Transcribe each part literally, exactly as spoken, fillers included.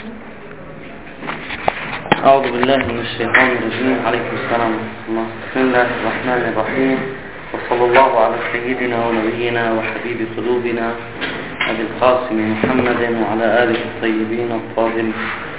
أعوذ بالله من الشيطان الرجيم. عليكم السلام ورحمة الله. بسم الله الرحمن الرحيم، وصلى الله على سيدنا ونبينا وحبيب قلوبنا أبي القاسم محمد وعلى آله الطيبين الطاهرين.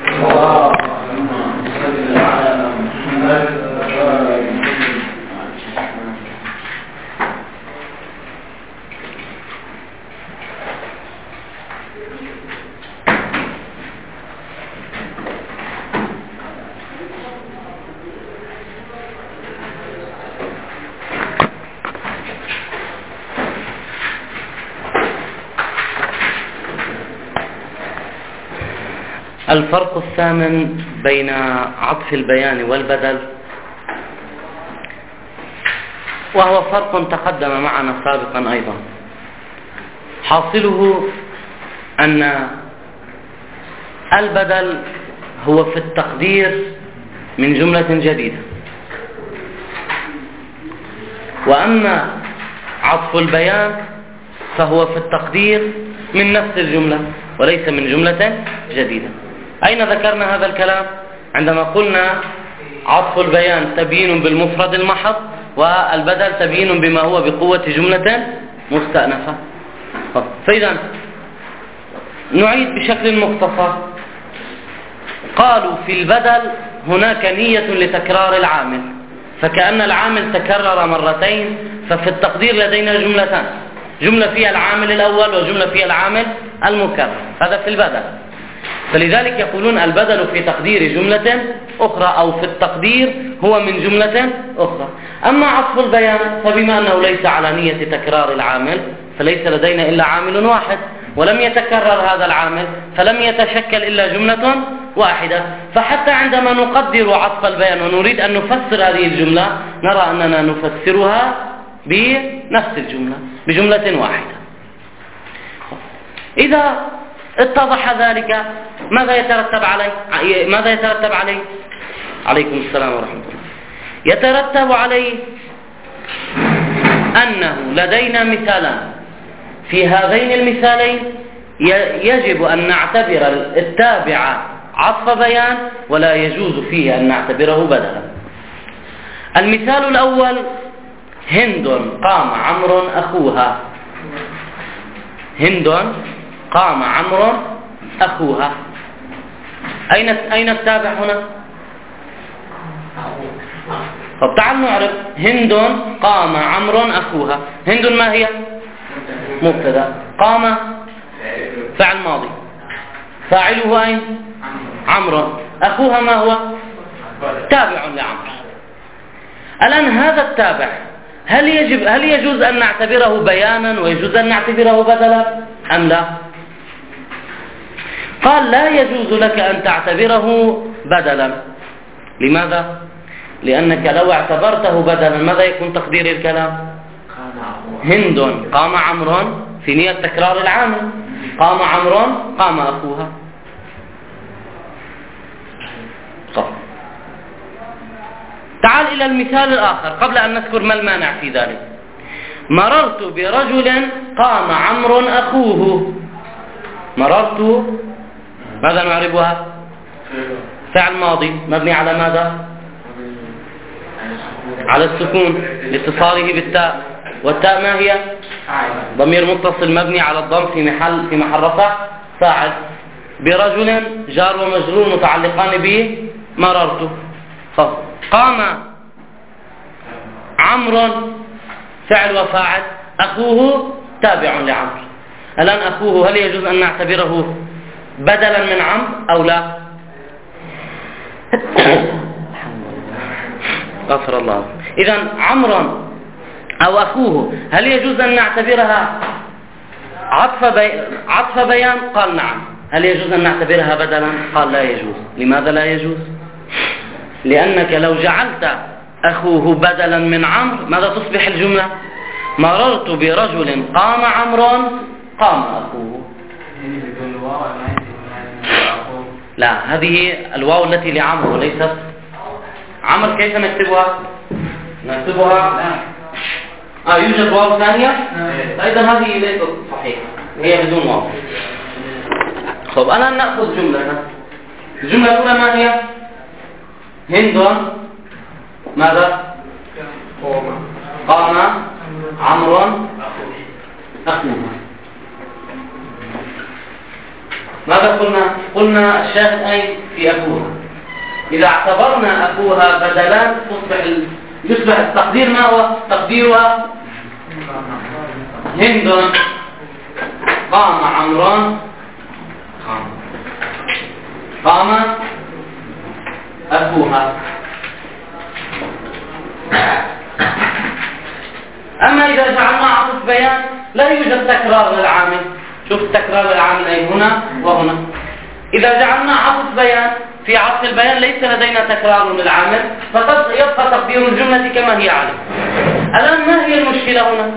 الفرق الثامن بين عطف البيان والبدل، وهو فرق تقدم معنا سابقا أيضا. حاصله أن البدل هو في التقدير من جملة جديدة، وأما عطف البيان فهو في التقدير من نفس الجملة وليس من جملة جديدة. أين ذكرنا هذا الكلام؟ عندما قلنا عطف البيان تبيين بالمفرد المحض، والبدل تبيين بما هو بقوة جملة مستأنفة. فإذا نعيد بشكل مختصر. قالوا في البدل هناك نية لتكرار العامل، فكأن العامل تكرر مرتين، ففي التقدير لدينا جملتان، جملة فيها العامل الأول وجملة فيها العامل المكرر. هذا في البدل. فلذلك يقولون البدل في تقدير جملة أخرى، أو في التقدير هو من جملة أخرى. أما عطف البيان فبما أنه ليس على نية تكرار العامل، فليس لدينا إلا عامل واحد، ولم يتكرر هذا العامل، فلم يتشكل إلا جملة واحدة. فحتى عندما نقدر عطف البيان ونريد أن نفسر هذه الجملة، نرى أننا نفسرها بنفس الجملة، بجملة واحدة. إذا اتضح ذلك ماذا يترتب عليه؟ ماذا يترتب عليه؟ عليكم السلام ورحمة الله. يترتب عليه أنه لدينا مثالان، في هذين المثالين يجب أن نعتبر التابع عطف بيان، ولا يجوز فيه أن نعتبره بدلا. المثال الأول: هند قام عمرو أخوها. هند قام عمرو أخوها. أين أين التابع هنا؟ طب تعال نعرف. هند قام عمرو أخوها. هند ما هي؟ مبتدأ. قام فعل ماضي، فاعله أين؟ عمرو. أخوها ما هو؟ تابع لعمرو. الآن هذا التابع هل يجب هل يجوز أن نعتبره بيانا ويجوز أن نعتبره بدلا أم لا؟ قال لا يجوز لك أن تعتبره بدلا. لماذا؟ لأنك لو اعتبرته بدلا ماذا يكون تقدير الكلام؟ هند قام عمرو في نية تكرار العامل، قام عمرو قام أخوها. طب تعال إلى المثال الآخر قبل أن نذكر ما المانع في ذلك. مررت برجل قام عمرو أخوه. مررت ماذا نعربها؟ فعل ماضي مبني على ماذا؟ على السكون لاتصاله بالتاء، والتاء ما هي؟ ضمير متصل مبني على الضم في محل في محل رفع فاعل. برجل جار ومجرور متعلقان به مررت. قام عمرو فعل وفاعل، أخوه تابع لعمرو. الآن أخوه هل يجوز أن نعتبره بدلا من عمرو أو لا؟ غفر الله. إذن عمرو أو أخوه هل يجوز أن نعتبرها عطف بي... عطف بيان؟ قال نعم. هل يجوز أن نعتبرها بدلا؟ قال لا يجوز. لماذا لا يجوز؟ لأنك لو جعلت أخوه بدلا من عمرو ماذا تصبح الجملة؟ مررت برجل قام عمرو قام أخوه. لا، هذه الواو التي لعمرو وليست عمرو. كيف نكتبها؟ نكتبها آه يوجد واو ثانية. أيضا هذه ليست صحيحة، هي بدون واو. طب أنا نأخذ جملة الجملة الأولى ما هي؟ هند ماذا؟ قام عمرو أخوها. ماذا قلنا؟ قلنا الشاهد أين؟ في أخوها. إذا اعتبرنا أخوها بدلا تصبح يصبح التقدير ما هو؟ تقديرها هند قام عمرو قام أخوها. أما إذا جعلنا عطف بيان لا يوجد تكرار للعامل. شوف تكرار العامل أي هنا وهنا. إذا جعلنا عطف بيان في عطف البيان ليس لدينا تكرار للعامل، فقد يبقى تقدير الجملة كما هي عليه. الآن ما هي المشكلة هنا؟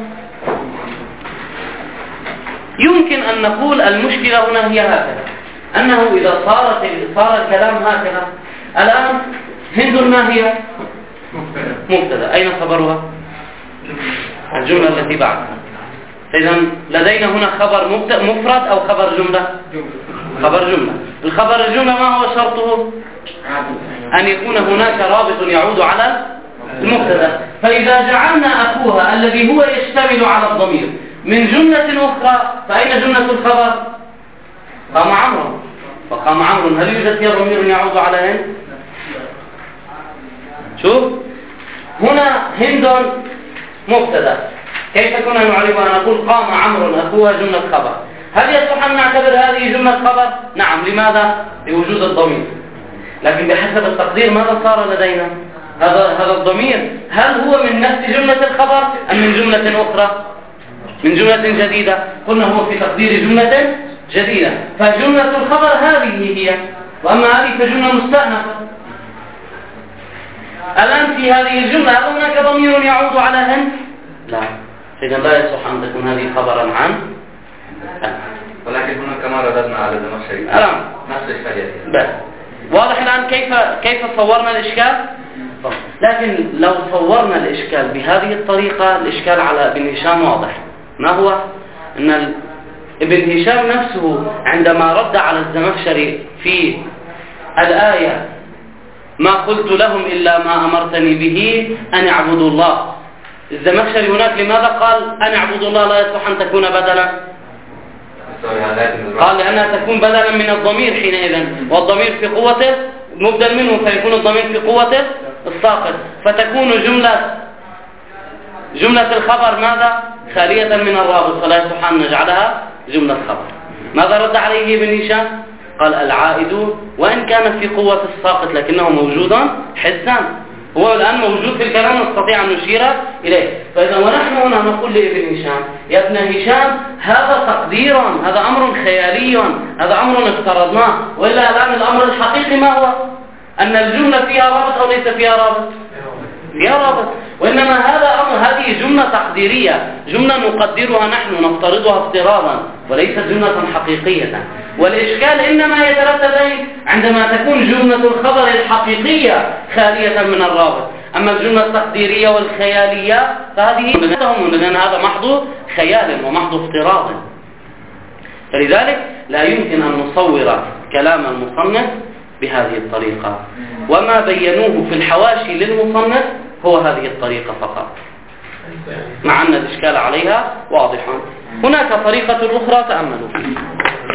يمكن أن نقول المشكلة هنا هي هكذا، أنه إذا صارت صار الكلام هكذا، الآن هند ما هي؟ مبتدأ. أين خبرها؟ الجملة التي بعدها. إذا لدينا هنا خبر مفرد أو خبر جملة؟ خبر جملة. الخبر الجملة ما هو شرطه؟ أن يكون هناك رابط يعود على المبتدأ. فإذا جعلنا أخوها الذي هو يشتمل على الضمير من جملة أخرى، فأين جملة الخبر؟ قام عمرو. فقام عمرو هل يوجد فيها ضمير يعود على هند؟ شوف هنا هند مبتدأ، كيف كنا نعرفها؟ نقول قام عمرو أخوها جملة خبر. هل يصح أن نعتبر هذه جملة خبر؟ نعم. لماذا؟ لوجود الضمير. لكن بحسب التقدير ماذا صار لدينا؟ هذا هذا الضمير هل هو من نفس جملة الخبر أم من جملة أخرى؟ من جملة جديدة. قلنا هو في تقدير جملة جديدة، فجملة الخبر هذه هي، وأما هذه فجملة مستأنفة. الآن في هذه الجملة هل هناك ضمير يعود على هند؟ لا. إذا لا يصح أن تكون هذه خبرا عن أن. ولكن هنا كما رددنا على الزمخشري نفس الإشكالية. واضح الآن كيف كيف صورنا الإشكال؟ لكن لو صورنا الإشكال بهذه الطريقة الإشكال على ابن هشام واضح. ما هو؟ أن ابن هشام نفسه عندما رد على الزمخشري في الآية ما قلت لهم إلا ما أمرتني به أن اعبدوا الله، الزمخشري هناك لماذا قال أن اعبدوا الله لا يصح أن تكون بدلا؟ قال لأنها تكون بدلا من الضمير حينئذ، والضمير في قوته مبدل منه، فيكون الضمير في قوته الساقط، فتكون جملة جملة الخبر ماذا؟ خالية من الرابط، فلا يصح أن نجعلها جملة خبر. ماذا رد عليه ابن هشام؟ قال العائد وإن كان في قوة الساقط لكنه موجود حسا، هو الآن موجود في الكلام نستطيع أن نشير إليه. فإذا ونحن هنا نقول لابن هشام يا ابن هشام هذا تقدير، هذا أمر خيالي، هذا أمر افترضناه، وإلا الآن الأمر الحقيقي ما هو؟ أن الجملة فيها رابط أو ليس فيها رابط؟ فيها رابط. وإنما هذا أمر، هذه جملة تقديرية، جملة نقدرها نحن نفترضها افتراضا وليست جملة حقيقية. والإشكال إنما يترتب عندما تكون جملة الخبر الحقيقية خالية من الرابط. أما الجملة التقديرية والخيالية فهذه لهم، لأن هذا محض خيال ومحض افتراض. فلذلك لا يمكن أن نصور كلام المصنف بهذه الطريقة، وما بينوه في الحواشي للمصنف هو هذه الطريقة فقط، مع أن الإشكال عليها واضح. هناك طريقة أخرى تأملوا فيها.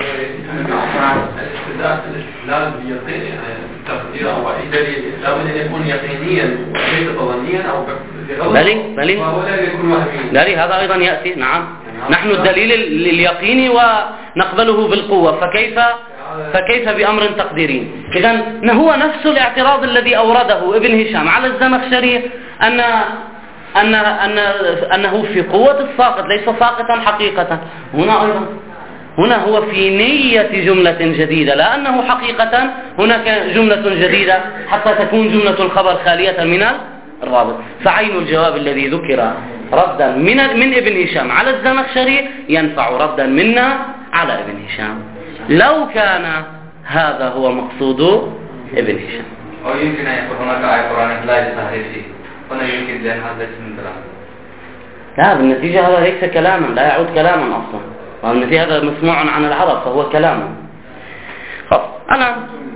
الاستدلال بيقين التقدير أو دليل لابد أن يكون يقينيا وليس ظنيا أو بلي بلي وهو لا يكون وهميا. بلي هذا أيضا يأتي. نعم نحن الدليل اليقيني ونقبله بالقوة، فكيف فكيف بأمر تقديري؟ إذن هو نفس الاعتراض الذي أورده ابن هشام على الزمخشري أن أن أن أنه في قوة الساقط ليس ساقطا حقيقة. هنا أيضا هنا هو في نية جملة جديدة، لا أنه حقيقة هناك جملة جديدة حتى تكون جملة الخبر خالية من الرابط. فعين الجواب الذي ذكر ردا من من ابن هشام على الزمخشري ينفع ردا منا على ابن هشام لو كان هذا هو مقصود ابن هشام. أو يمكن أن يكون هناك آية قرآنية لا يستهدف فيه، هنا يمكن لأن هذا ليس من كلام. لا، بالنتيجة هذا ليس كلاما، لا يعود كلاما أصلا، والنتيجة هذا مسموع عن العرب فهو كلام. خلاص أنا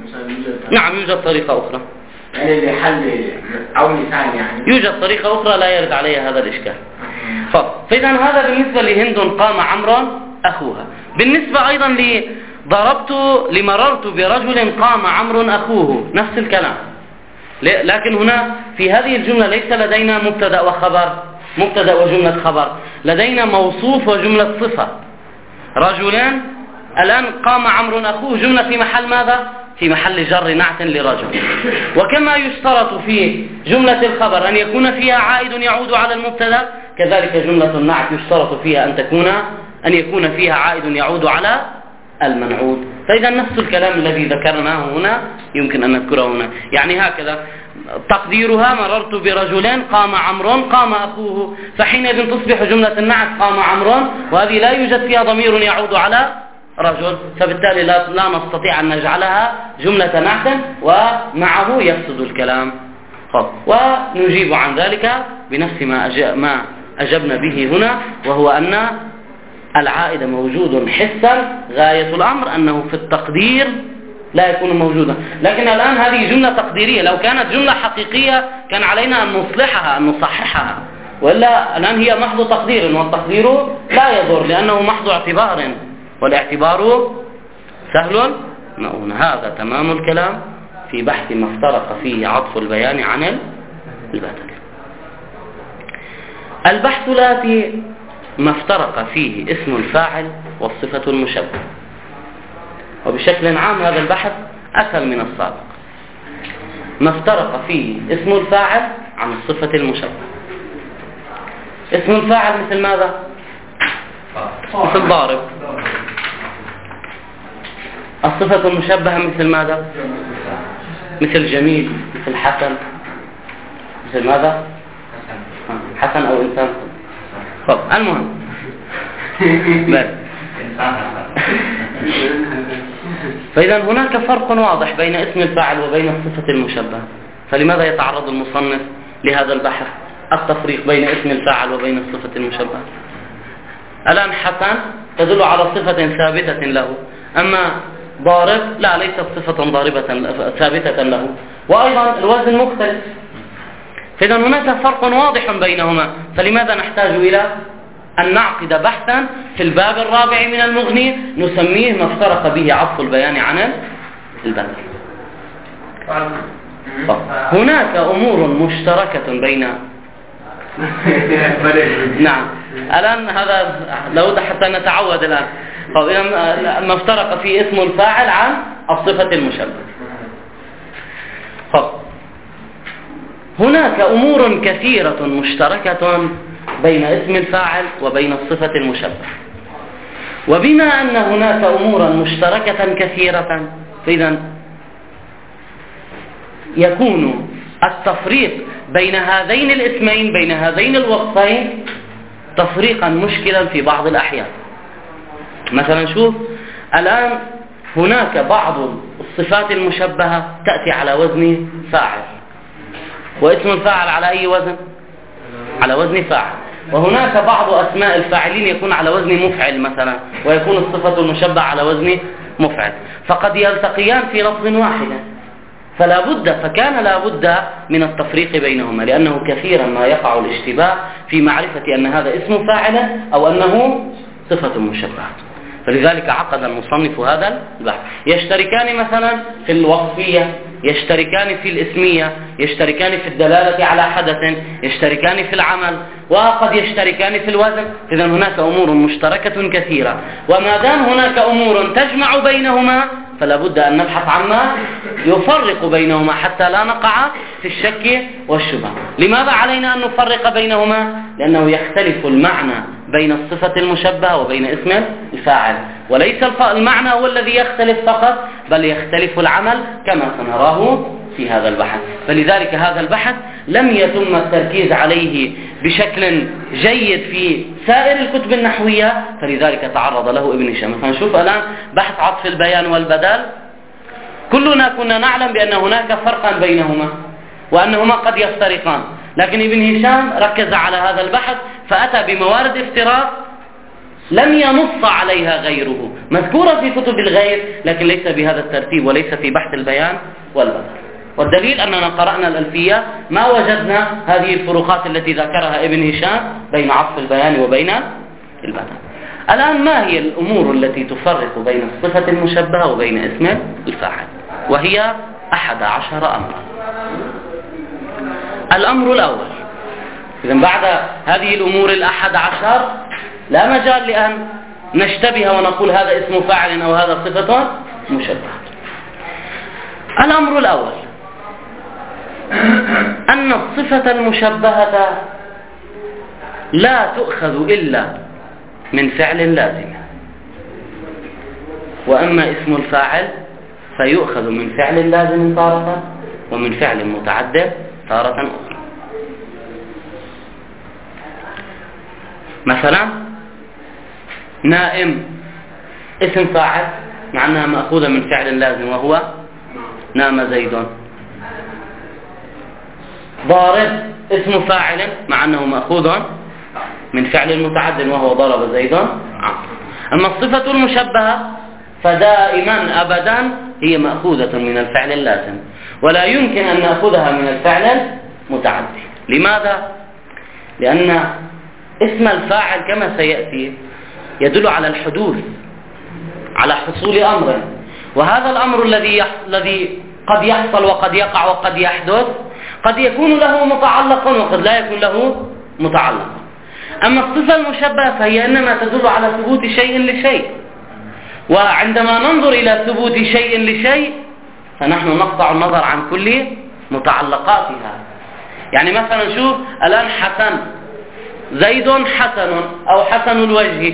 نعم يوجد طريقة أخرى، يعني لحل أو لسان يعني يوجد طريقة أخرى لا يرد عليها هذا الإشكال. فإذا هذا بالنسبة لهند قام عمرو أخوها. بالنسبة أيضا لضربت لمررت برجل قام عمرو أخوه، نفس الكلام، لكن هنا في هذه الجملة ليس لدينا مبتدأ وخبر، مبتدأ وجملة خبر، لدينا موصوف وجملة صفة. رجلان، الآن قام عمرو أخوه، جملة في محل ماذا؟ في محل جر نعت لرجل. وكما يشترط في جملة الخبر أن يكون فيها عائد يعود على المبتدأ، كذلك جملة النعت يشترط فيها أن تكون أن يكون فيها عائد يعود على المنعوت. فإذا نفس الكلام الذي ذكرناه هنا يمكن أن نذكره هنا، يعني هكذا تقديرها مررت برجلين قام عمرو قام أخوه، فحينئذ تصبح جملة النعت قام عمرو، وهذه لا يوجد فيها ضمير يعود على رجل، فبالتالي لا, لا نستطيع أن نجعلها جملة نعت ومعه يفسد الكلام. ونجيب عن ذلك بنفس ما, أجب ما أجبنا به هنا، وهو أن العائد موجود حسا، غاية الأمر أنه في التقدير لا يكون موجودا. لكن الآن هذه جملة تقديرية، لو كانت جملة حقيقية كان علينا أن نصلحها أن نصححها، وإلا الآن هي محض تقدير، والتقدير لا يضر لأنه محض اعتبار، والاعتبار سهل مؤون. هذا تمام الكلام في بحث ما افترق فيه عطف البيان عن البدل. البحث الآتي ما افترق فيه اسم الفاعل والصفة المشبهة، وبشكل عام هذا البحث أسهل من السابق. ما افترق فيه اسم الفاعل عن الصفة المشبهة. اسم الفاعل مثل ماذا؟ مثل ضارب. الصفة المشبهة مثل ماذا؟ مثل جميل، مثل حسن، مثل ماذا؟ حسن أو إنسان. طب المهم بس. فإذا هناك فرق واضح بين اسم الفاعل وبين الصفة المشبهة، فلماذا يتعرض المصنف لهذا البحث التفريق بين اسم الفاعل وبين الصفة المشبهة؟ الآن حسن تدل على صفة ثابتة له، أما ضارب لا، ليست صفة ضاربة ثابتة له، وأيضا الوزن مختلف. فإذا هناك فرق واضح بينهما، فلماذا نحتاج إلى أن نعقد بحثا في الباب الرابع من المغني نسميه ما افترق به عطف البيان عن البدل؟ هناك أمور مشتركة بين نعم الآن هذا لابد حتى نتعود الآن. ما افترق فيه اسم الفاعل عن الصفة المشبهة. هناك أمور كثيرة مشتركة بين اسم الفاعل وبين الصفة المشبهة، وبما أن هناك أمورا مشتركة كثيرة، فإذا يكون التفريق بين هذين الاسمين بين هذين الوصفين تفريقا مشكلا في بعض الأحيان. مثلا شوف الآن هناك بعض الصفات المشبهة تأتي على وزن فاعل، واسم الفاعل على أي وزن؟ على وزن فاعل. وهناك بعض أسماء الفاعلين يكون على وزن مفعل مثلا، ويكون الصفة المشبهة على وزن مفعل، فقد يلتقيان في لفظ واحد، فلا بد فكان لا بد من التفريق بينهما، لأنه كثيرا ما يقع الاشتباه في معرفة أن هذا اسم فاعل أو أنه صفة مشبهة. فلذلك عقد المصنف هذا البحث. يشتركان مثلا في الوصفية، يشتركان في الاسمية، يشتركان في الدلالة على حدث، يشتركان في العمل، وقد يشتركان في الوزن. إذا هناك أمور مشتركة كثيرة، وما دام هناك أمور تجمع بينهما فلا بد أن نبحث عما يفرق بينهما حتى لا نقع في الشك والشبهة. لماذا علينا أن نفرق بينهما؟ لأنه يختلف المعنى بين الصفة المشبهة وبين اسم الفاعل، وليس المعنى هو الذي يختلف فقط، بل يختلف العمل كما سنراه في هذا البحث. فلذلك هذا البحث لم يتم التركيز عليه بشكل جيد في سائر الكتب النحوية، فلذلك تعرض له ابن هشام. فنشوف الآن بحث عطف البيان والبدل، كلنا كنا نعلم بأن هناك فرقا بينهما وأنهما قد يفترقان، لكن ابن هشام ركز على هذا البحث فأتى بموارد افتراق لم ينص عليها غيره، مذكورة في كتب الغير لكن ليس بهذا الترتيب وليس في بحث البيان والبدل. والدليل أننا قرأنا الألفية ما وجدنا هذه الفروقات التي ذكرها ابن هشام بين عطف البيان وبين البدل. الآن ما هي الأمور التي تفرق بين الصفة المشبهة وبين اسم الفاعل؟ وهي أحد عشر أمرا. الأمر الأول، إذا بعد هذه الأمور الأحد عشر لا مجال لأن نشتبه ونقول هذا اسم فاعل أو هذا صفة مشبهة. الأمر الأول أن الصفة المشبهة لا تؤخذ إلا من فعل لازم، وأما اسم الفاعل فيؤخذ من فعل لازم تارة ومن فعل متعدد تارة أخرى. مثلا نائم اسم فاعل مع أنها مأخوذة من فعل لازم وهو نام زيد. ضارب اسم فاعل مع أنه مأخوذ من فعل متعد وهو ضرب زيد عمرو. أما الصفة المشبهة فدائما أبدا هي مأخوذة من الفعل اللازم، ولا يمكن أن نأخذها من الفعل المتعدي. لماذا؟ لأن اسم الفاعل كما سيأتي يدل على الحدوث، على حصول أمر، وهذا الأمر الذي الذي قد يحصل وقد يقع وقد يحدث قد يكون له متعلق وقد لا يكون له متعلق. أما الصفة المشبهة فهي إنما تدل على ثبوت شيء لشيء، وعندما ننظر إلى ثبوت شيء لشيء فنحن نقطع النظر عن كل متعلقاتها. يعني مثلا شوف الآن حسن، زيد حسن أو حسن الوجه،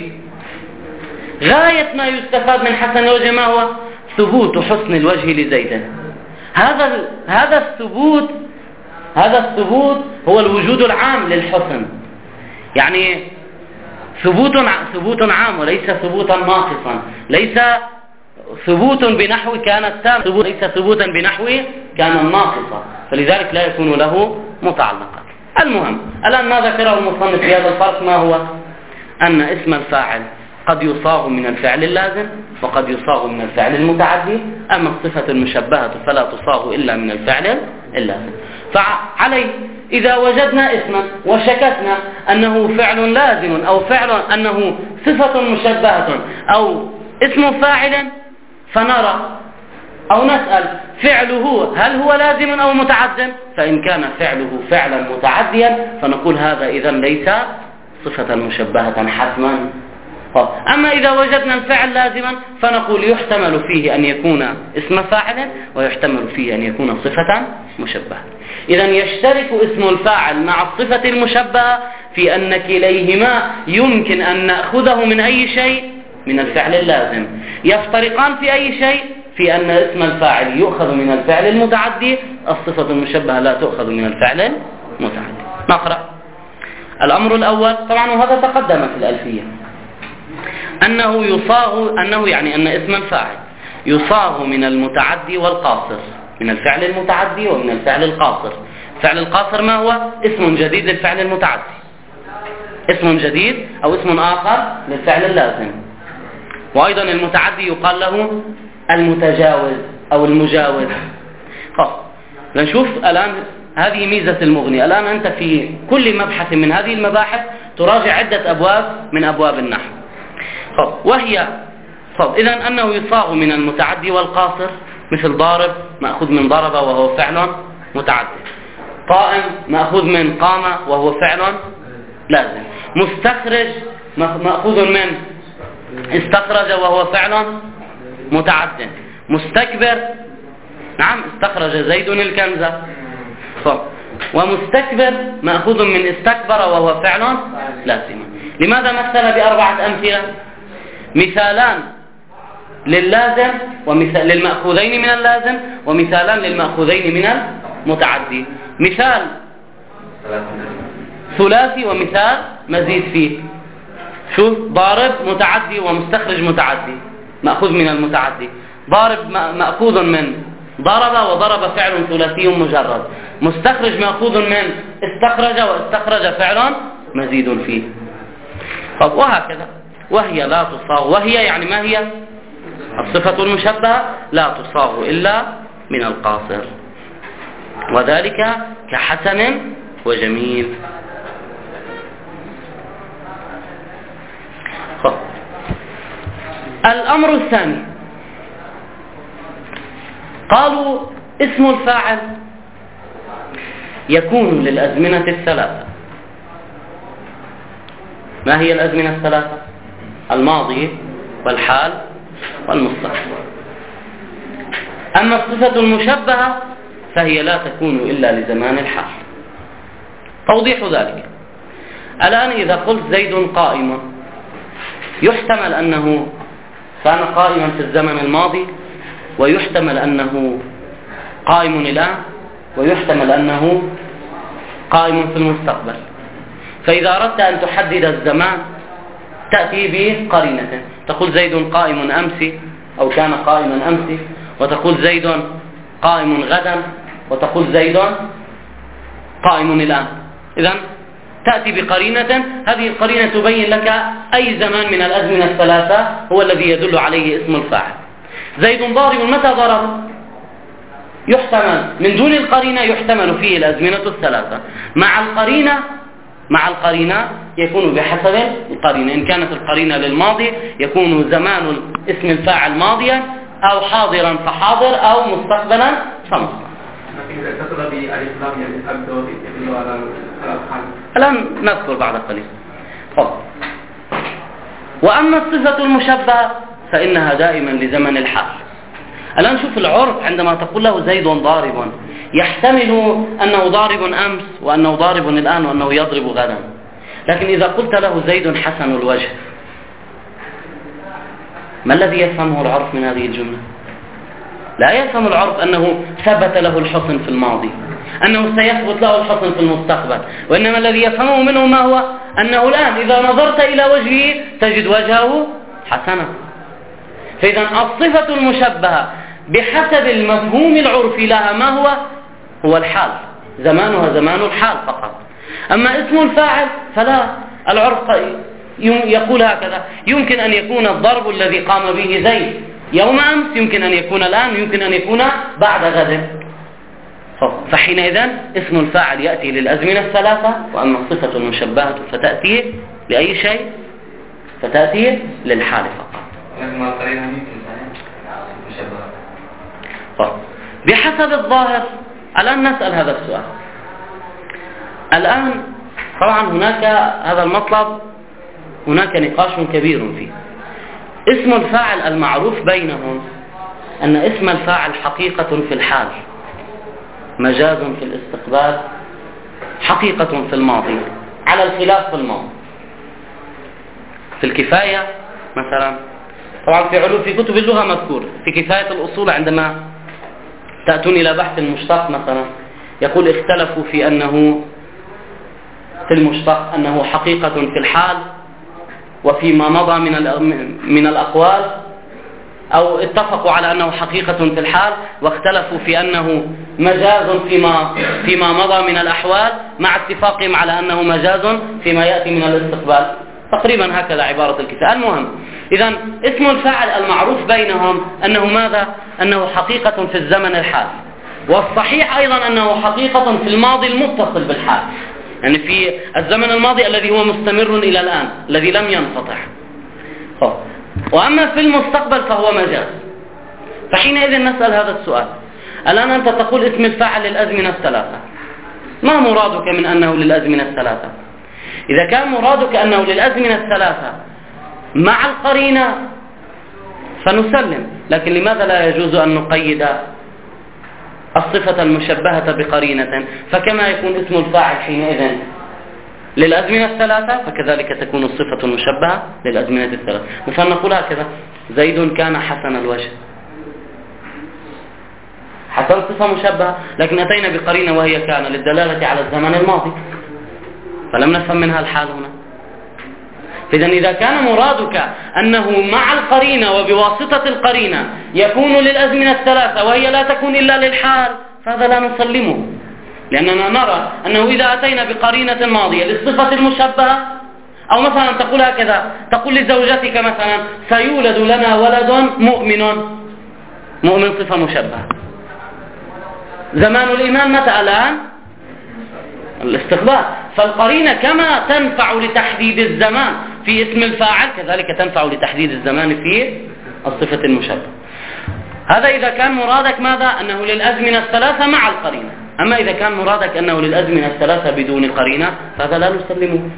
غاية ما يستفاد من حسن الوجه ما هو؟ ثبوت حسن الوجه لزيد. هذا هذا الثبوت هذا الثبوت هو الوجود العام للحسن، يعني ثبوت ثبوت عام وليس ثبوتا ناقصا، ليس ثبوت بنحو كانت تام، ليس ثبوتا بنحو كان ناقصا، فلذلك لا يكون له متعلقات. المهم الآن ما ذكره المصنف في هذا الفرق ما هو؟ أن اسم الفاعل قد يصاغ من الفعل اللازم وقد يصاغ من الفعل المتعدي، أما الصفة المشبهة فلا تصاغ إلا من الفعل اللازم. فعليه إذا وجدنا اسما وشككنا أنه فعل لازم أو فعل أنه صفة مشبهة أو اسم فاعل فنرى أو نسأل فعله هل هو لازم أو متعد؟ فإن كان فعله فعلا متعديا فنقول هذا إذن ليس صفة مشبهة حتما. أما إذا وجدنا الفعل لازما فنقول يحتمل فيه أن يكون اسم فاعل ويحتمل فيه أن يكون صفة مشبهة. إذن يشترك اسم الفاعل مع الصفة المشبهة في أن كليهما يمكن أن نأخذه من أي شيء من الفعل اللازم، يفترقان في أي شيء في أن اسم الفاعل يؤخذ من الفعل المتعدي، الصفة المشبهة لا تؤخذ من الفعل المتعدي. نقرأ الأمر الأول طبعا وهذا تقدم في الألفية، أنه يصاغ أنه يعني أن اسم الفاعل يصاغ من المتعدي والقاصر، من الفعل المتعدي ومن الفعل القاصر. الفعل القاصر ما هو؟ اسم جديد للفعل المتعدي، اسم جديد أو اسم آخر للفعل اللازم. وأيضا المتعدي يقال له المتجاوز أو المجاوز. خلاص نشوف الآن هذه ميزة المغني. الآن أنت في كل مبحث من هذه المباحث تراجع عدة أبواب من أبواب النحو. خلاص وهي خلاص إذن أنه يصاغ من المتعدي والقاصر، مثل ضارب مأخوذ من ضرب وهو فعل متعدي، قائم مأخوذ من قام وهو فعل لازم، مستخرج مأخوذ من استخرج وهو فعل متعد، مستكبر نعم استخرج زيد الكنز، ومستكبر مأخوذ من استكبر وهو فعل لازم. لماذا مثل بأربعة أمثلة؟ مثالان لللازم ومثال للمأخوذين من اللازم، ومثالان للمأخوذين من المتعدي. مثال ثلاثي ومثال مزيد فيه. شوف ضارب متعدي ومستخرج متعدي مأخوذ من المتعدي، ضارب مأخوذ من ضرب وضرب فعل ثلاثي مجرد، مستخرج مأخوذ من استخرج واستخرج فعل مزيد فيه. وهكذا. وهي لا تصاغ، وهي يعني ما هي؟ الصفة المشبهة لا تصاغ إلا من القاصر، وذلك كحسن وجميل. الأمر الثاني، قالوا اسم الفاعل يكون للأزمنة الثلاثة. ما هي الأزمنة الثلاثة؟ الماضي والحال والمستقبل. أما الصفة المشبهة فهي لا تكون إلا لزمان الحال. توضيح ذلك: الآن إذا قلت زيد قائم، يحتمل أنه كان قائما في الزمن الماضي، ويحتمل أنه قائم الآن، ويحتمل أنه قائم في المستقبل. فإذا أردت أن تحدد الزمان تأتي بقرينة، تقول زيد قائم أمس، أو كان قائما أمس، وتقول زيد قائم غدا، وتقول زيد قائم الآن. إذن تأتي بقرينة، هذه القرينة تبين لك أي زمان من الأزمنة الثلاثة هو الذي يدل عليه اسم الفاعل. زيد ضارب، متى ضرب؟ يحتمل من دون القرينة، يحتمل فيه الأزمنة الثلاثة. مع القرينة مع القرينة يكون بحسب القرينة. إن كانت القرينة للماضي يكون زمان اسم الفاعل ماضيا، أو حاضرا فحاضر، أو مستقبلا فمستقبل. الآن نذكر بعد قليل. وأما الصفة المشبهة فإنها دائما لزمن الحال. الآن شوف العرف، عندما تقول له زيد ضارب، يحتمل أنه ضارب أمس، وأنه ضارب الآن، وأنه يضرب غدا. لكن إذا قلت له زيد حسن الوجه، ما الذي يفهمه العرف من هذه الجملة؟ لا يفهم العرف أنه ثبت له الحسن في الماضي، أنه سيثبت له الحسن في المستقبل، وإنما الذي يفهمه منه ما هو؟ أنه الآن إذا نظرت إلى وجهه تجد وجهه حسنا. فإذا الصفة المشبهة بحسب المفهوم العرفي لها ما هو؟ هو الحال، زمانها زمان الحال فقط. أما اسم الفاعل فلا، العرف يقول هكذا: يمكن أن يكون الضرب الذي قام به زيد يوم أمس، يمكن أن يكون الآن، يمكن أن يكون بعد غد. فحينئذ اسم الفاعل يأتي للأزمنة الثلاثة، وأما الصفة المشبهة فتأتي لأي شيء؟ فتأتي للحال فقط. بحسب الظاهر. الآن نسأل هذا السؤال. الآن طبعا هناك هذا المطلب هناك نقاش كبير فيه. اسم الفاعل المعروف بينهم أن اسم الفاعل حقيقة في الحال، مجاز في الاستقبال، حقيقة في الماضي، على الخلاف في الماضي. في الكفاية مثلا، طبعا في علوم في كتب اللغة مذكور، في كفاية الأصول عندما تأتون إلى بحث المشتق مثلا يقول اختلفوا في أنه في المشتق أنه حقيقة في الحال وفيما مضى من من الأقوال، أو اتفقوا على أنه حقيقة في الحال، واختلفوا في أنه مجاز فيما فيما مضى من الأحوال، مع اتفاقهم على أنه مجاز فيما يأتي من الاستقبال. تقريبا هكذا عبارة الكتاب. المهم، إذن اسم الفاعل المعروف بينهم أنه ماذا؟ أنه حقيقة في الزمن الحال، والصحيح أيضا أنه حقيقة في الماضي المتصل بالحال، يعني في الزمن الماضي الذي هو مستمر إلى الآن، الذي لم ينقطع. وأما في المستقبل فهو مجاز. فحينئذ نسأل هذا السؤال: الآن أنت تقول اسم الفاعل للأزمنة الثلاثة، ما مرادك من أنه للأزمنة الثلاثة؟ إذا كان مرادك أنه للأزمنة الثلاثة مع القرينة فنسلم، لكن لماذا لا يجوز أن نقيد الصفة المشبهة بقرينة؟ فكما يكون اسم الفاعل حينئذ للأزمنة الثلاثة، فكذلك تكون الصفة المشبهة للأزمنة الثلاثة. مثلا نقول هكذا: زيد كان حسن الوجه. حسن صفة مشبهة، لكن أتينا بقرينة وهي كان للدلالة على الزمن الماضي، فلم نفهم منها الحال هنا. فإذا إذا كان مرادك أنه مع القرينة وبواسطة القرينة يكون للأزمنة الثلاثة وهي لا تكون إلا للحال، فهذا لا نسلمه، لأننا نرى أنه إذا أتينا بقرينة ماضية للصفة المشبهة أو مثلا تقول هكذا، تقول لزوجتك مثلا سيولد لنا ولد مؤمن. مؤمن صفة مشبهة. زمان الإيمان متى الآن؟ الاستقبال. فالقرينة كما تنفع لتحديد الزمان في اسم الفاعل كذلك تنفع لتحديد الزمان في الصفة المشبهة. هذا إذا كان مرادك ماذا؟ أنه للأزمنة الثلاثة مع القرينة. أما إذا كان مرادك أنه للأزمنة الثلاثة بدون قرينة فهذا لا نسلمه.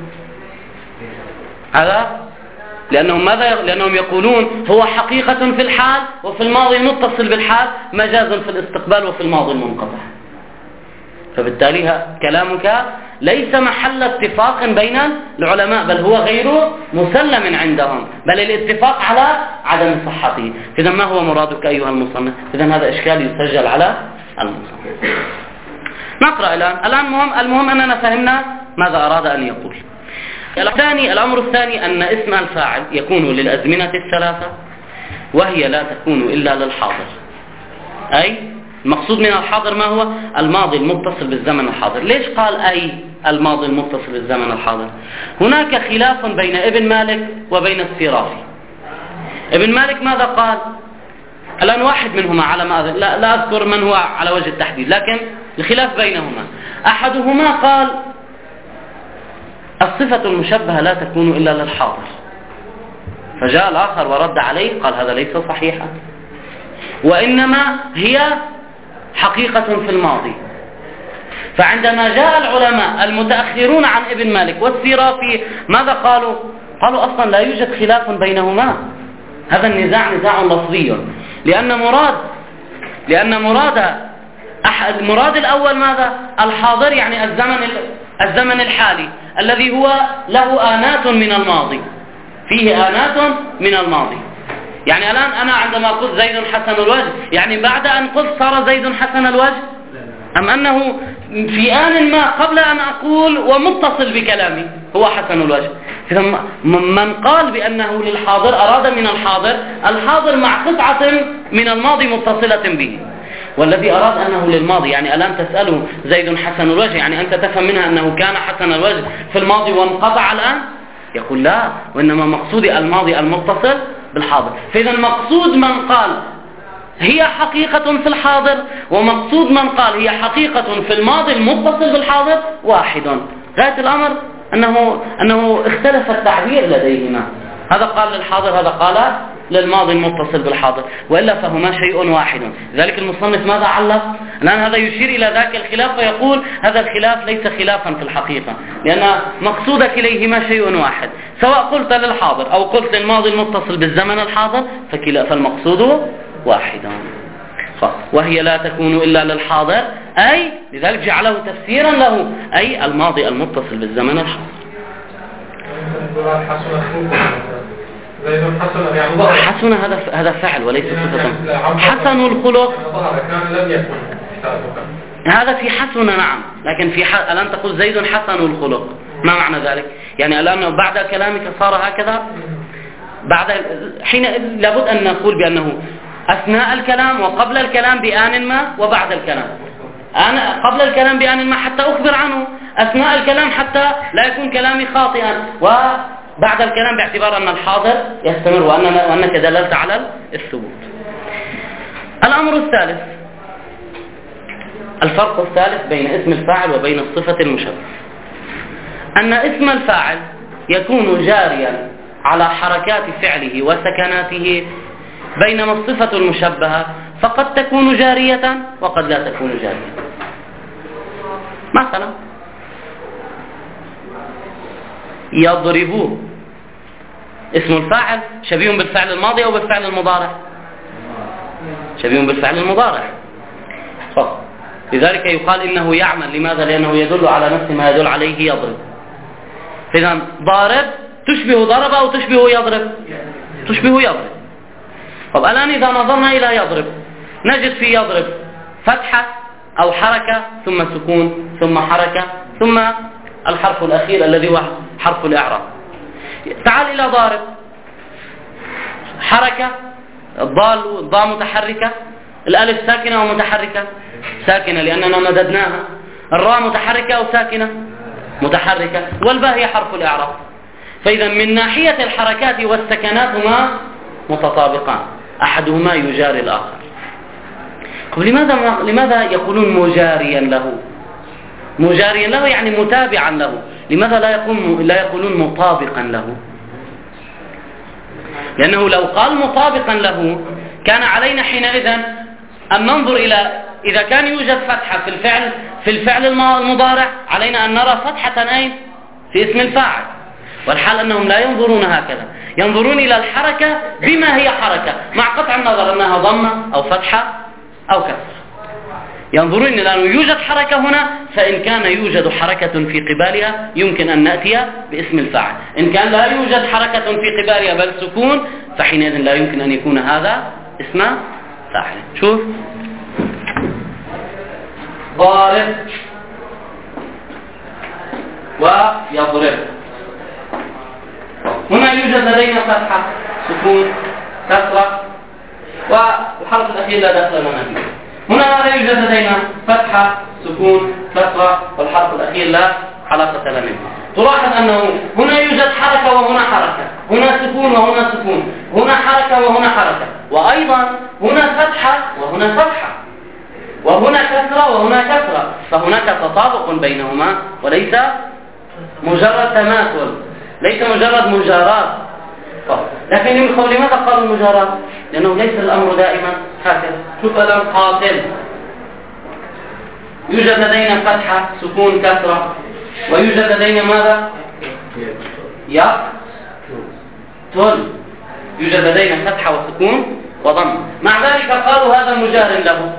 هذا لأنهم ماذا؟ لأنهم يقولون هو حقيقة في الحال وفي الماضي المتصل بالحال، مجاز في الاستقبال وفي الماضي المنقطع. فبالتالي كلامك ليس محل اتفاق بين العلماء، بل هو غير مسلم عندهم، بل الاتفاق على عدم صحته. إذا ما هو مرادك أيها المصنف؟ إذا هذا إشكال يسجل على المصنف. نقرأ الآن. الآن مهم المهم أننا فهمنا ماذا أراد أن يقول. الثاني الأمر الثاني أن اسم الفاعل يكون للأزمنة الثلاثة وهي لا تكون إلا للحاضر. أي المقصود من الحاضر ما هو؟ الماضي المتصل بالزمن الحاضر. ليش قال أي الماضي المتصل بالزمن الحاضر؟ هناك خلاف بين ابن مالك وبين السيرافي. ابن مالك ماذا قال؟ الآن واحد منهما على ما أذكر، لا, لا أذكر من هو على وجه التحديد، لكن الخلاف بينهما. أحدهما قال الصفة المشبهة لا تكون إلا للحاضر، فجاء الآخر ورد عليه قال هذا ليس صحيحا، وإنما هي حقيقة في الماضي. فعندما جاء العلماء المتأخرون عن ابن مالك والسيرافي ماذا قالوا؟ قالوا أصلا لا يوجد خلاف بينهما، هذا النزاع نزاع لفظي، لأن مراد لأن مراد أحد المراد الأول ماذا؟ الحاضر، يعني الزمن الزمن الحالي الذي هو له آنات من الماضي، فيه آنات من الماضي. يعني الآن أنا عندما قلت زيد حسن الوجه، يعني بعد أن قلت صار زيد حسن الوجه، أم أنه في آن ما قبل أن أقول ومتصل بكلامي هو حسن الوجه؟ من قال بأنه للحاضر أراد من الحاضر الحاضر مع قطعة من الماضي متصلة به، والذي أراد أنه للماضي. يعني الآن تسأله زيد حسن الوجه، يعني أنت تفهم منها أنه كان حسن الوجه في الماضي وانقطع الآن؟ يقول لا، وإنما مقصودي الماضي المتصل بالحاضر. فإذا المقصود من قال هي حقيقة في الحاضر، ومقصود من قال هي حقيقة في الماضي المتصل بالحاضر واحد. غاية الأمر أنه, أنه اختلف التعبير لديهما، هذا قال للحاضر هذا قال للماضي المتصل بالحاضر، وإلا فهما شيء واحد. لذلك المصنف ماذا علق؟ الآن هذا يشير إلى ذاك الخلاف فيقول هذا الخلاف ليس خلافا في الحقيقة، لأن مقصود كليهما شيء واحد، سواء قلت للحاضر أو قلت للماضي المتصل بالزمن الحاضر فالمقصود واحد. وهي لا تكون إلا للحاضر، أي لذلك جعله تفسيرا له، أي الماضي المتصل بالزمن الحاضر. حسن هذا هذا فعل وليس صفة. حسن الخلق هذا في حسن، نعم، لكن في ح... الآن تقول زيد حسن الخلق، ما معنى ذلك؟ يعني الآن بعد كلامك صار هكذا، بعد حين لابد أن نقول بأنه أثناء الكلام وقبل الكلام بآن ما وبعد الكلام. أنا قبل الكلام بآن ما حتى أخبر عنه، أثناء الكلام حتى لا يكون كلامي خاطئا، وبعد الكلام باعتبار أن الحاضر يستمر وأنك دللت على الثبوت. الأمر الثالث، الفرق الثالث بين اسم الفاعل وبين الصفة المشبهة، أن اسم الفاعل يكون جاريا على حركات فعله وسكناته، بينما الصفة المشبهة فقد تكون جارية وقد لا تكون جارية. مثلا يضرب، اسم الفاعل شبيه بالفعل الماضي أو بالفعل المضارع؟ شبيه بالفعل المضارع. لذلك يقال إنه يعمل. لماذا؟ لأنه يدل على نفس ما يدل عليه يضرب. إذن ضارب تشبه ضرب أو تشبه يضرب؟ تشبه يضرب. طب الآن إذا نظرنا إلى يضرب نجد في يضرب فتحة أو حركة ثم سكون ثم حركة ثم الحرف الأخير الذي هو حرف الإعراب. تعال إلى ضارب، حركة، الضال الضاء متحركة، الألف ساكنة أو متحركة؟ ساكنة لأننا مددناها. الراء متحركة أو ساكنة؟ متحركة. والباء هي حرف الإعراب. فإذا من ناحية الحركات والسكنات هما متطابقان، أحدهما يجاري الآخر. لماذا لماذا يقولون مجاريا له؟ مجاريا له يعني متابعا له. لماذا لا يقول لا يقولون مطابقا له؟ لأنه لو قال مطابقا له كان علينا حينئذ أن ننظر إلى إذا كان يوجد فتحة في الفعل في الفعل المضارع، علينا أن نرى فتحة أين؟ في اسم الفاعل. والحال أنهم لا ينظرون هكذا، ينظرون إلى الحركة بما هي حركة، مع قطع النظر أنها ضمة أو فتحة أو كسر. ينظرون إلى أنه يوجد حركة هنا، فإن كان يوجد حركة في قبالها يمكن أن نأتي باسم الفاعل، إن كان لا يوجد حركة في قبالها بل سكون فحينئذ لا يمكن أن يكون هذا اسم فاعل. شوف، ضارب ويضرب، هنا يوجد لدينا فتحة سكون كسرة والحرف الأخير لا دخل لنا فيه. هنا لا يوجد لدينا فتحة سكون كسرة والحرف الأخير لا علاقة لنا. تلاحظ أنه هنا يوجد حركة وهنا حركة، هنا سكون وهنا سكون، هنا حركة وهنا حركة، وأيضا هنا فتحة وهنا فتحة، وهنا كسرة وهنا كسرة، فهناك تطابق بينهما وليس مجرد تماثل، ليس مجرد مجاراة. لكن لماذا قالوا مجاراة؟ لأنه ليس الأمر دائما هكذا. شوف الآن قاتل، يوجد لدينا فتحة سكون كسرة، ويوجد لدينا ماذا؟ يقتل، يوجد لدينا فتحة وسكون وضم، مع ذلك قالوا هذا مجار له.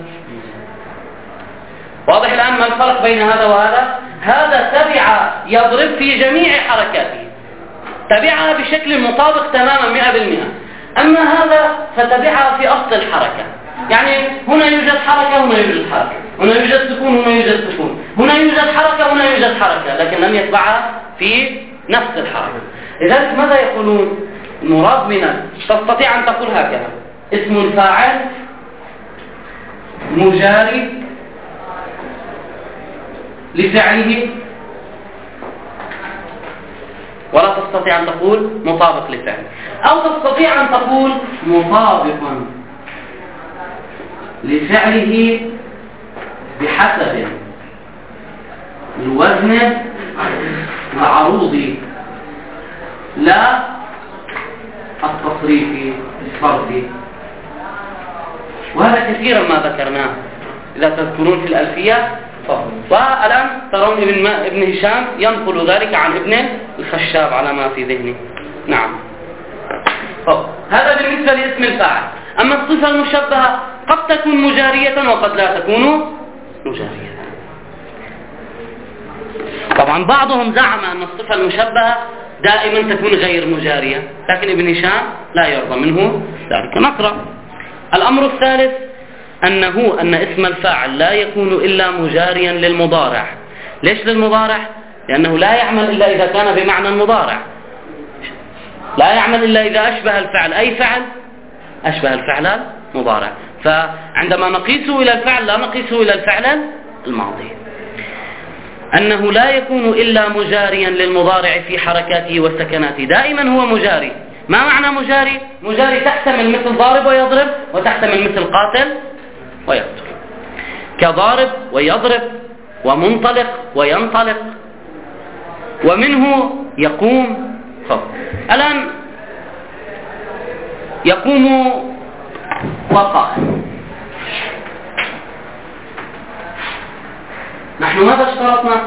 واضح الآن ما الفرق بين هذا وهذا؟ هذا تبع يضرب في جميع حركاته، تبعها بشكل مطابق تماما مئة بالمئة. أما هذا فتبعها في أصل الحركة، يعني هنا يوجد حركة هنا يوجد حركة، هنا يوجد سكون هنا يوجد سكون، هنا يوجد حركة هنا يوجد حركة، لكن لم يتبعها في نفس الحركة. لذلك ماذا يقولون؟ المراد من تستطيع أن تقول هكذا: اسم الفاعل مجاري لفعله، ولا تستطيع أن تقول مطابق لفعله، أو تستطيع أن تقول مطابقا لفعله بحسب الوزن العروضي لا التصريفي الفردي. وهذا كثيرا ما ذكرناه إذا تذكرون في الألفية. والآن ترون ابن, ابن هشام ينقل ذلك عن ابن الخشاب على ما في ذهني. نعم، طب. هذا بالنسبة لاسم الفاعل. أما الصفة المشبهة قد تكون مجارية وقد لا تكون مجارية. طبعا بعضهم زعم أن الصفة المشبهة دائما تكون غير مجارية، لكن ابن هشام لا يرضى منه ذلك. نقرأ. الأمر الثالث أنه أن اسم الفاعل لا يكون إلا مجاريا للمضارع. ليش للمضارع؟ لأنه لا يعمل إلا إذا كان بمعنى المضارع، لا يعمل إلا إذا أشبه الفعل أي فعل أشبه الفعل المضارع. فعندما نقيسه إلى الفعل لا نقيسه إلى الفعل الماضي. أنه لا يكون إلا مجاريا للمضارع في حركاته وسكناته، دائما هو مجاري. ما معنى مجاري؟ مجاري تحتمل مثل ضارب ويضرب، وتحتمل مثل قاتل ويقتل، كضارب ويضرب ومنطلق وينطلق، ومنه يقوم. طب. الآن يقوم وقائم، نحن ماذا اشترطنا؟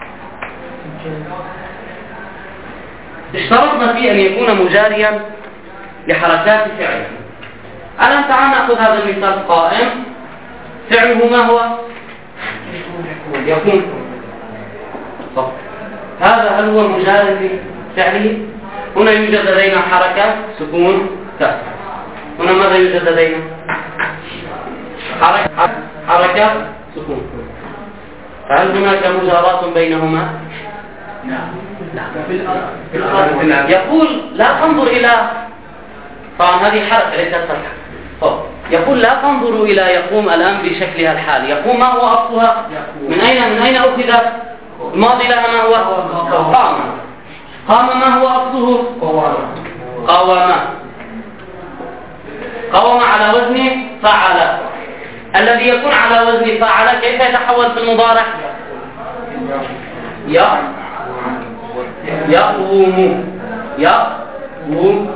اشترطنا فيه أن يكون مجاريا لحركات فعله. الآن تعال نأخذ هذا المثال. قائم فعله ما هو؟ يكون. طب. هذا هل هو مجاري لفعله؟ هنا يوجد لدينا حركة سكون كسر، هنا ماذا يوجد لدينا؟ حركة, حركة سكون. فهل هناك مجاراة بينهما؟ لا. يقول لا تنظر إلى، طبعا هذه حركة ليست فتحة. طب. يقول لا تنظروا إلى يقوم الآن بشكلها الحالي. يقوم ما هو أصلها؟ من أين من أين أخذت؟ الماضي لها ما هو؟ قام. قام ما هو أصله؟ قوم. قوم على وزن فعل. الذي يكون على وزن فعل كيف يتحول في المضارع؟ يقوم. يقوم.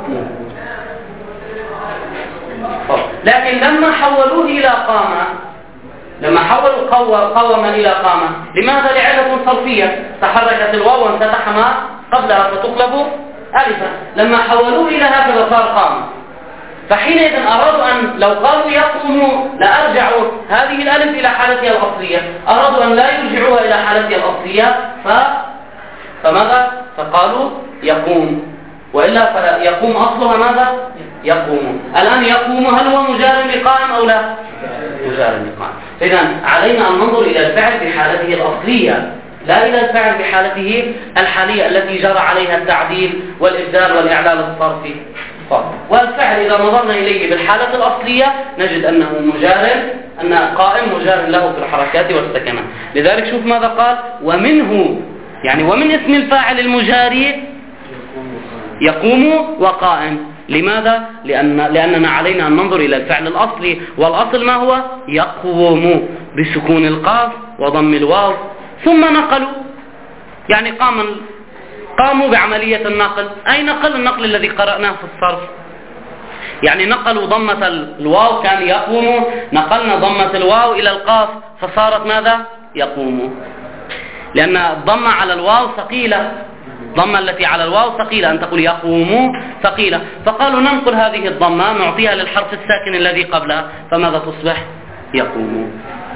لكن لما حولوه إلى قام، لما حولوا قوم إلى قام، لماذا؟ لعلة صرفية، تحركت الواو وانفتح ما قبلها فتقلب ألفا. لما حولوه إلى هكذا صار قام. فحينئذ أرادوا أن لو قالوا يقوموا لأرجعوا هذه الألف إلى حالتها الأصلية، أرادوا أن لا يرجعوها إلى حالتها الأصلية ف... فماذا؟ فقالوا يقوم، وإلا فيقوم أصلها ماذا؟ يقوم. الآن يقوم هل هو مجار لقائم أو لا؟ مجار لقائم. إذن علينا أن ننظر إلى الفعل بحالته الأصلية، لا إلى الفعل بحالته الحالية التي جرى عليها التعديل والإبدال والإعلال الصرفي. والفعل إذا نظرنا إليه بالحالة الأصلية نجد أنه مجار، أن قائم مجار له في الحركات والسكنات. لذلك شوف ماذا قال: ومنه، يعني ومن اسم الفاعل المجاري يقوم وقائم. لماذا؟ لأن لأننا علينا أن ننظر إلى الفعل الأصلي، والأصل ما هو؟ يقوم بسكون القاف وضم الواو. ثم نقلوا، يعني قام قاموا بعملية النقل. أي نقل؟ النقل الذي قرأناه في الصرف، يعني نقلوا ضمة الواو، كان يقوم، نقلنا ضمة الواو إلى القاف فصارت ماذا؟ يقوم، لأن الضمة على الواو ثقيلة، الضمة التي على الواو ثقيلة، أن تقول يقوم ثقيلة، فقالوا ننقل هذه الضمة نعطيها للحرف الساكن الذي قبلها، فماذا تصبح؟ يقوم.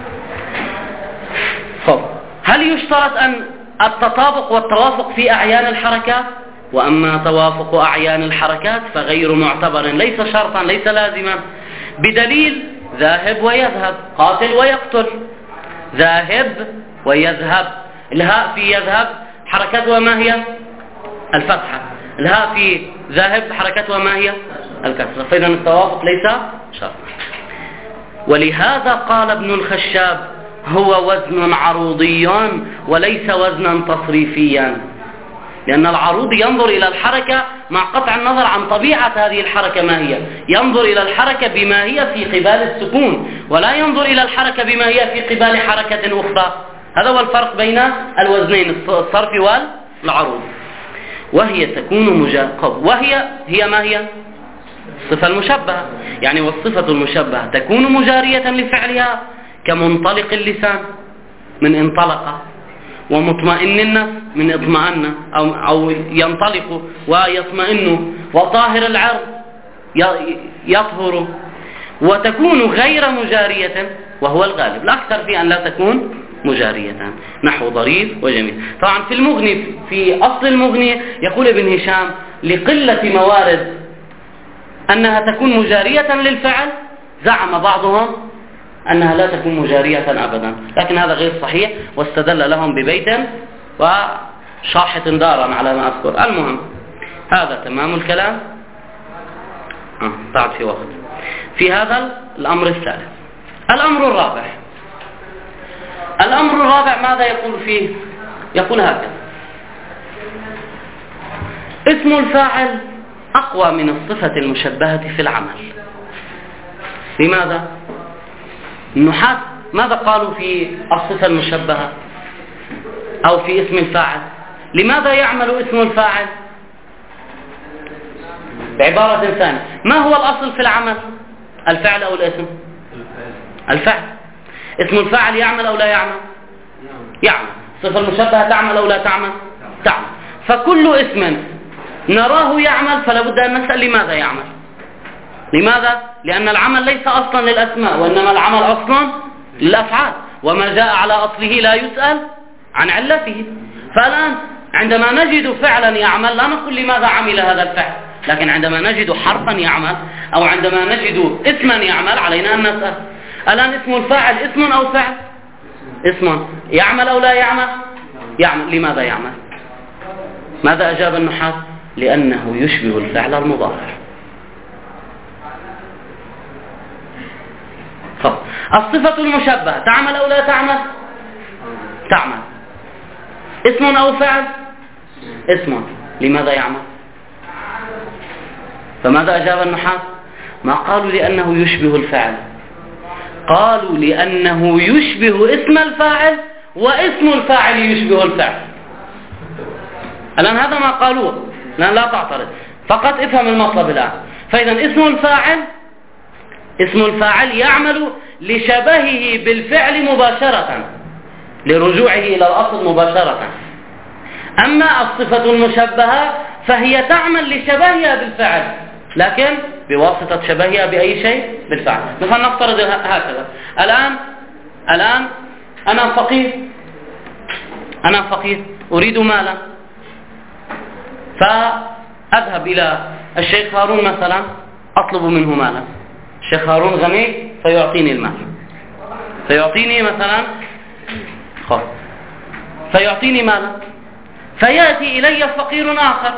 طب هل يشترط أن التطابق والتوافق في أعيان الحركات؟ وأما توافق أعيان الحركات فغير معتبر، ليس شرطا، ليس لازما، بدليل ذاهب ويذهب، قاتل ويقتل. ذاهب ويذهب، الهاء في يذهب حركتها ما هي؟ الفتحة. الهاء في ذاهب حركتها ما هي؟ الكسرة. فإذا التوافق ليس شرطا. ولهذا قال ابن الخشاب: هو وزن عروضي وليس وزنا تصريفيا، لأن العروض ينظر إلى الحركة مع قطع النظر عن طبيعة هذه الحركة ما هي، ينظر إلى الحركة بما هي في قبال السكون، ولا ينظر إلى الحركة بما هي في قبال حركة أخرى. هذا هو الفرق بين الوزنين، الصرف والعروض. وهي تكون مجاقب، وهي هي ما هي؟ الصفة المشبهة، يعني والصفة المشبهة تكون مجارية لفعلها كمنطلق اللسان من انطلق، ومطمئن النفس من اطمئن أو, أو ينطلق ويطمئن، وطاهر العرض يطهر. وتكون غير مجارية وهو الغالب، الأكثر في أن لا تكون مجارية، نحو ضريف وجميل. طبعا في المغني، في أصل المغني يقول ابن هشام: لقلة موارد أنها تكون مجارية للفعل زعم بعضهم أنها لا تكون مجارية أبدا، لكن هذا غير صحيح، واستدل لهم ببيت وشاحة دارا على ما أذكر. المهم هذا تمام الكلام. آه بعد في وقت في هذا الأمر الثالث. الأمر الرابع، الأمر الرابع ماذا يقول فيه؟ يقول هكذا: اسم الفاعل أقوى من الصفة المشبهة في العمل. لماذا؟ النحاة ماذا قالوا في الصفة المشبهة أو في اسم الفاعل؟ لماذا يعمل اسم الفاعل؟ بعبارة ثانية، ما هو الأصل في العمل؟ الفعل أو الاسم؟ الفعل. اسم الفاعل يعمل أو لا يعمل؟ يعمل. الصفة المشبهة تعمل أو لا تعمل؟ تعمل. فكل اسم نراه يعمل فلا بد أن نسأل لماذا يعمل. لماذا؟ لأن العمل ليس أصلا للأسماء، وإنما العمل أصلا للأفعال، وما جاء على أصله لا يسأل عن علته. فالآن عندما نجد فعلا يعمل لا نقول لماذا عمل هذا الفعل، لكن عندما نجد حرفا يعمل أو عندما نجد اسما يعمل علينا أن نسأل. الآن اسم الفاعل اسم أو فعل؟ اسم. يعمل أو لا يعمل؟ يعمل. لماذا يعمل؟ ماذا أجاب النحاة؟ لأنه يشبه الفعل المضارع. الصفة المشبهة تعمل أو لا تعمل؟ تعمل. اسم أو فعل؟ اسم. لماذا يعمل؟ فماذا أجاب النحاة؟ ما قالوا لأنه يشبه الفعل، قالوا لأنه يشبه اسم الفاعل واسم الفاعل يشبه الفعل. الآن هذا ما قالوه، الآن لا تعترض، فقط افهم المطلب الآن. فإذا اسم الفاعل اسم الفاعل يعمل لشبهه بالفعل مباشرة، لرجوعه إلى الأصل مباشرة. أما الصفة المشبهة فهي تعمل لشبهها بالفعل، لكن بواسطة شبهها بأي شيء بالفعل. مثلا نفترض هكذا، الآن الآن أنا فقير أنا فقير أريد مالا، فأذهب إلى الشيخ هارون مثلا أطلب منه مالا. الشيخ هارون غني فيعطيني المال، فيعطيني مثلا خلاص فيعطيني مالا، فيأتي إلي فقير آخر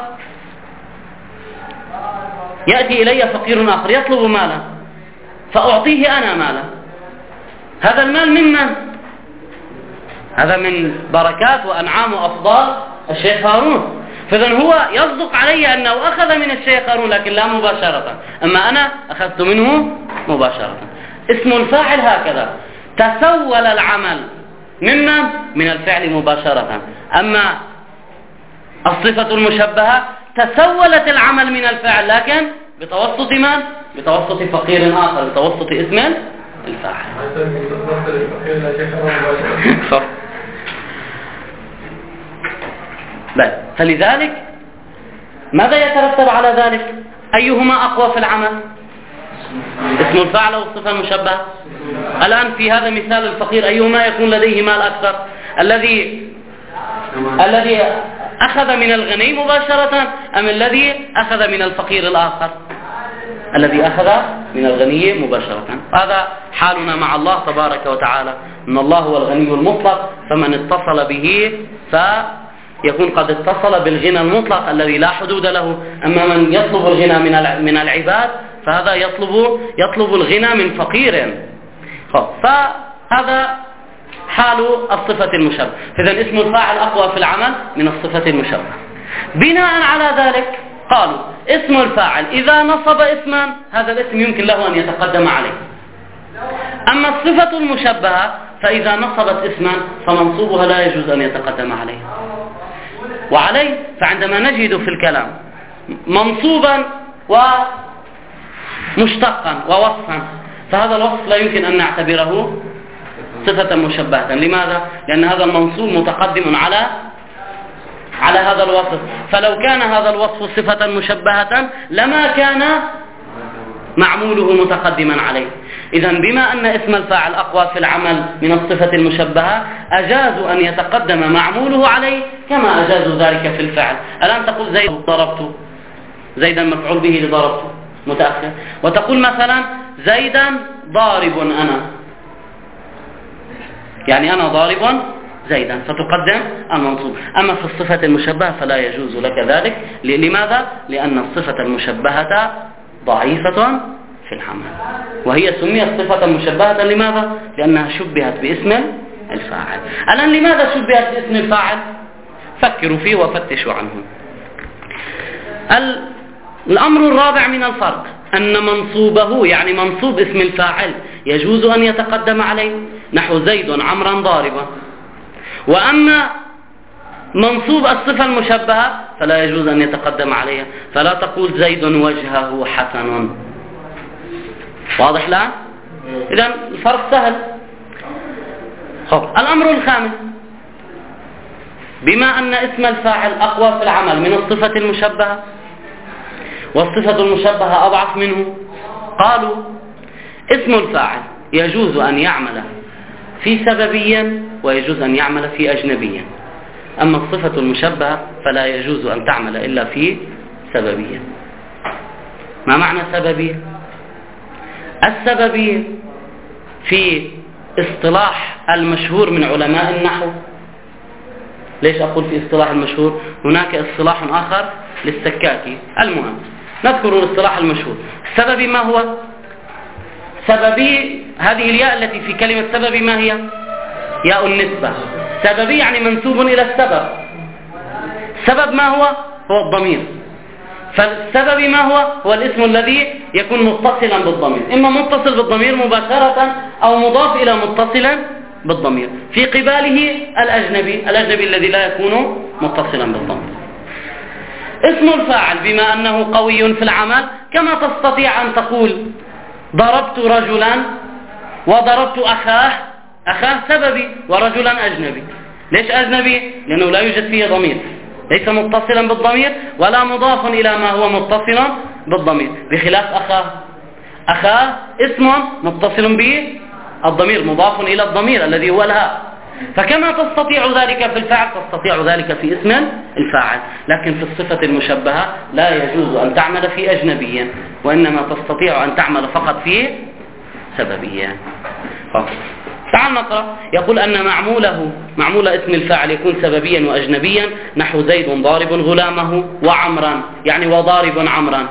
يأتي إلي فقير آخر يطلب مالا، فأعطيه أنا مالا. هذا المال من من؟ هذا من بركات وأنعام وأفضال الشيخ هارون. فإذن هو يصدق علي أنه أخذ من الشيخ هارون لكن لا مباشرة، أما أنا أخذت منه مباشرة. اسم الفاعل هكذا تسول العمل ممن؟ من الفعل مباشرة. أما الصفة المشبهة تسولت العمل من الفعل لكن بتوسط من؟ بتوسط فقير آخر، بتوسط اسم الفاعل. بل فلذلك ماذا يترتب على ذلك؟ أيهما أقوى في العمل؟ اسم الفاعل أو الصفة المشبهة؟ الآن في هذا مثال الفقير أيهما يكون لديه مال أكثر؟ الذي الذي أخذ من الغني مباشرة أم الذي أخذ من الفقير الآخر؟ الذي أخذ من الغني مباشرة. هذا حالنا مع الله تبارك وتعالى، إن الله هو الغني المطلق، فمن اتصل به فيكون قد اتصل بالغنى المطلق الذي لا حدود له. أما من يطلب الغنى من العباد فهذا يطلب يطلب الغنى من فقير. فهذا حال الصفة المشبهة. إذن اسم الفاعل أقوى في العمل من الصفة المشبهة. بناء على ذلك قالوا اسم الفاعل إذا نصب اسما هذا الاسم يمكن له أن يتقدم عليه. أما الصفة المشبهة فإذا نصبت اسما فمنصوبها لا يجوز أن يتقدم عليه. وعليه فعندما نجد في الكلام منصوبا ومشتقا ووصفا فهذا الوصف لا يمكن أن نعتبره صفة مشبهة. لماذا؟ لأن هذا المنصوب متقدم على على هذا الوصف، فلو كان هذا الوصف صفة مشبهة لما كان معموله متقدما عليه. إذن بما أن اسم الفاعل أقوى في العمل من الصفة المشبهة أجازوا أن يتقدم معموله عليه كما أجازوا ذلك في الفعل. الآن تقول زيد ضربته، زيدا مفعول به لضربته متأخر، وتقول مثلا زيدا ضارب أنا، يعني أنا ضارب زيدا، فتقدم المنصوب. أما في الصفة المشبهة فلا يجوز لك ذلك. لماذا؟ لأن الصفة المشبهة ضعيفة في العمل، وهي سميت صفة مشبهة. لماذا؟ لأنها شبهت باسم الفاعل. الآن لماذا شبهت باسم الفاعل؟ فكروا فيه وفتشوا عنه. الأمر الرابع من الفرق أن منصوبه يعني منصوب اسم الفاعل يجوز أن يتقدم عليه، نحو زيد عمرا ضاربا. وأما منصوب الصفة المشبهة فلا يجوز أن يتقدم عليها، فلا تقول زيد وجهه حسن. واضح الآن؟ إذن الفرق سهل. خب. الأمر الخامس بما أن اسم الفاعل أقوى في العمل من الصفة المشبهة والصفة المشبهة أضعف منه، قالوا اسم الفاعل يجوز أن يعمل في سببيا ويجوز أن يعمل في أجنبيا، أما الصفة المشبهة فلا يجوز أن تعمل إلا في سببيا. ما معنى سببية؟ السببية في اصطلاح المشهور من علماء النحو. ليش أقول في اصطلاح المشهور؟ هناك اصطلاح آخر للسكاكي. المهم نذكر الاصطلاح المشهور. السببي ما هو؟ سببي هذه الياء التي في كلمة سببي ما هي؟ ياء النسبة. سببي يعني منسوب إلى السبب. سبب ما هو؟ هو الضمير. فالسبب ما هو؟ هو الاسم الذي يكون متصلا بالضمير، إما متصل بالضمير مباشرة أو مضاف إلى متصلا بالضمير. في قباله الأجنبي، الأجنبي الذي لا يكون متصلا بالضمير. اسم الفاعل بما أنه قوي في العمل، كما تستطيع أن تقول ضربت رجلا وضربت أخاه، أخاه سببي ورجلا أجنبي. ليش أجنبي؟ لأنه لا يوجد فيه ضمير، ليس متصلا بالضمير ولا مضاف إلى ما هو متصل بالضمير، بخلاف أخاه. أخاه اسم متصل به الضمير، مضاف إلى الضمير الذي هو الهاء. فكما تستطيع ذلك في الفاعل تستطيع ذلك في اسم الفاعل، لكن في الصفة المشبهة لا يجوز أن تعمل في أجنبيا، وإنما تستطيع أن تعمل فقط في سببيا. تعال نقرأ. يقول أن معموله معمول اسم الفاعل يكون سببيا وأجنبيا، نحو زيد ضارب غلامه وعمرا، يعني وضارب عمرا.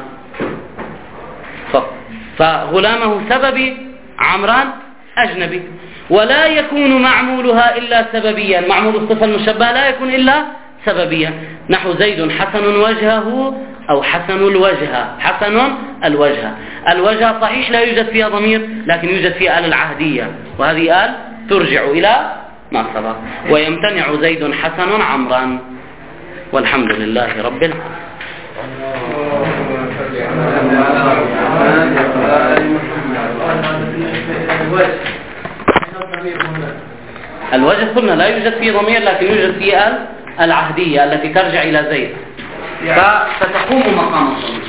فغلامه سببي، عمران أجنبي. ولا يكون معمولها إلا سببيا، معمول الصفة المشبهة لا يكون إلا سببيا، نحو زيد حسن وجهه أو حسن الوجه، حسن الوجه. الوجه صحيح لا يوجد فيها ضمير، لكن يوجد فيها آل العهدية، وهذه آل ترجع إلى ما سبق. ويمتنع زيد حسن عمرا. والحمد لله رب العالمين. الوجه قلنا لا يوجد فيه ضمير، لكن يوجد فيه آل العهدية التي ترجع إلى زيد، فتقوم مقام الضمير.